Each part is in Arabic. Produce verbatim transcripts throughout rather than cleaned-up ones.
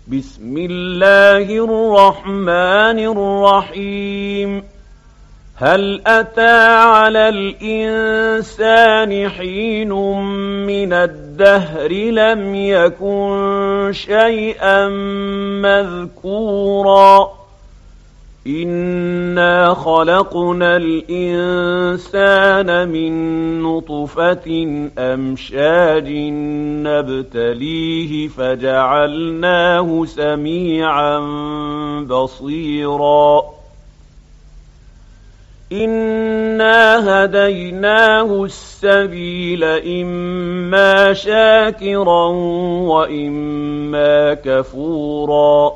بسم الله الرحمن الرحيم هل أتى على الإنسان حين من الدهر لم يكن شيئا مذكورا إنا خلقنا الإنسان من نطفة أمشاج نبتليه فجعلناه سميعا بصيرا إنا هديناه السبيل إما شاكرا وإما كفورا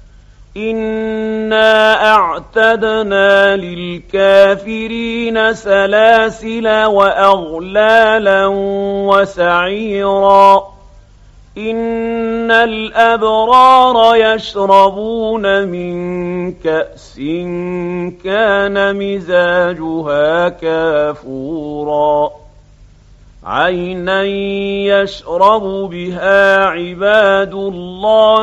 إنا أعتدنا للكافرين سلاسل وأغلالا وسعيرا إن الأبرار يشربون من كأس كان مزاجها كافورا عينا يشرب بها عباد الله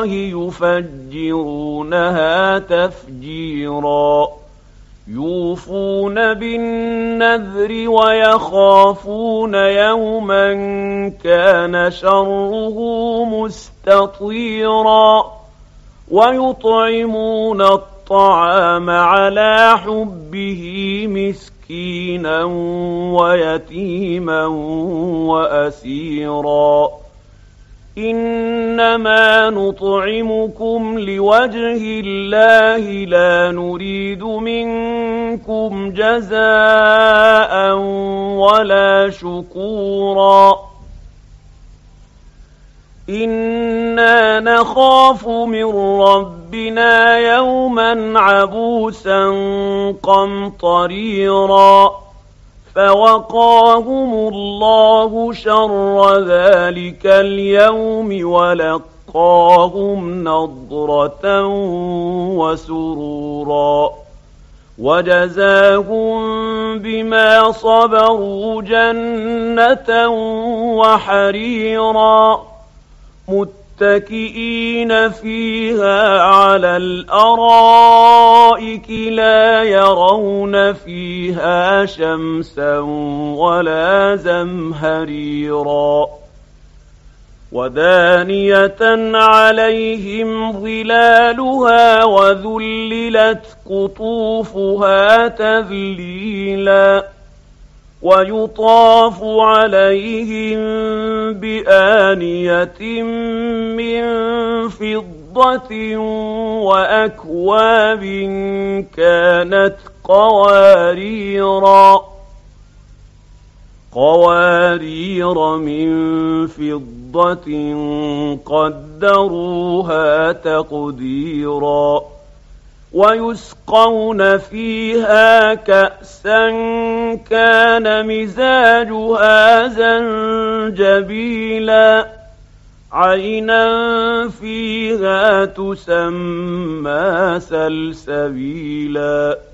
يفجرونها تفجيرا يوفون بالنذر ويخافون يوما كان شره مستطيرا ويطعمون الطعام على حبه مسكينا ويتيما وأسيرا إنما نطعمكم لوجه الله لا نريد منكم جزاء ولا شكورا إنا نخاف من ربنا يوما عبوسا قمطريرا فوقاهم الله شر ذلك اليوم ولقاهم نضرة وسرورا وجزاهم بما صبروا جنة وحريرا متكئين فيها على الأرائك لا يرون فيها شمسا ولا زمهريرا ودانية عليهم ظلالها وذللت قطوفها تذليلا ويطاف عليهم بآنية من فضة وأكواب كانت قواريرا قوارير من فضة قدروها تقديرا ويسقون فيها كأسا كان مزاجها زنجبيلا عينا فيها تسمى سلسبيلا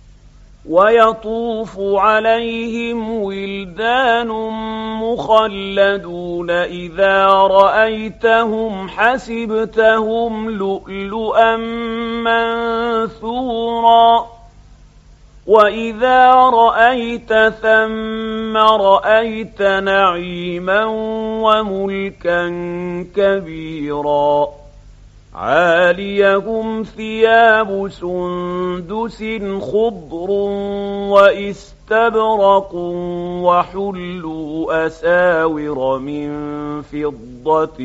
ويطوف عليهم ولدان مخلدون إذا رأيتهم حسبتهم لؤلؤا منثورا وإذا رأيت ثم رأيت نعيما وملكا كبيرا عاليهم ثياب سندس خضر واستبرق وحلوا أساور من فضة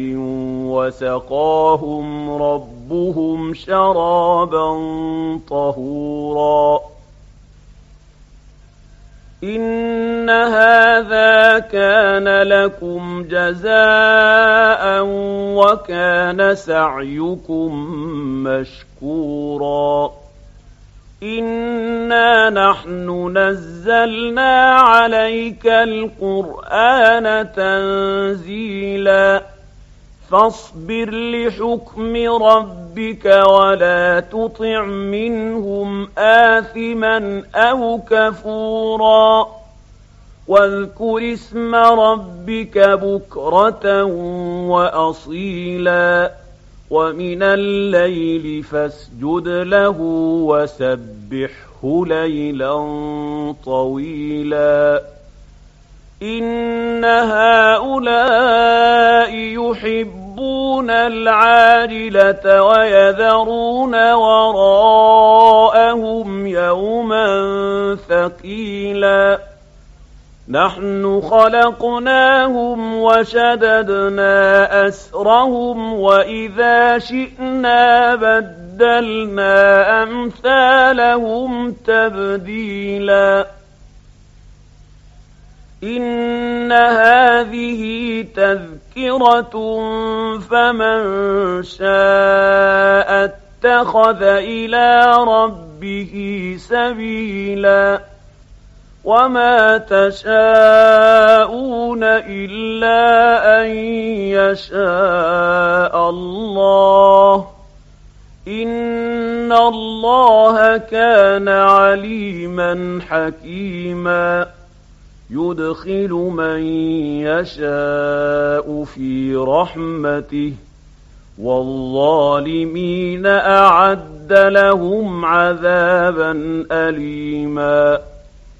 وسقاهم ربهم شرابا طهورا إن هذا كان لكم جزاء وكان سعيكم مشكورا إنا نحن نزلنا عليك القرآن تنزيلا فاصبر لحكم ربك ولا تطع منهم آثما أو كفورا واذكر اسم ربك بكرة وأصيلا ومن الليل فاسجد له وسبحه ليلا طويلا إن هؤلاء يحبون العاجلة ويذرون وراءهم يوما ثقيلا نحن خلقناهم وشددنا أسرهم وإذا شئنا بدلنا أمثالهم تبديلا إن هذه تذكرة فمن شاء اتخذ إلى ربه سبيلا وما تشاءون إلا أن يشاء الله إن الله كان عليما حكيما يدخل من يشاء في رحمته والظالمين أعد لهم عذابا أليما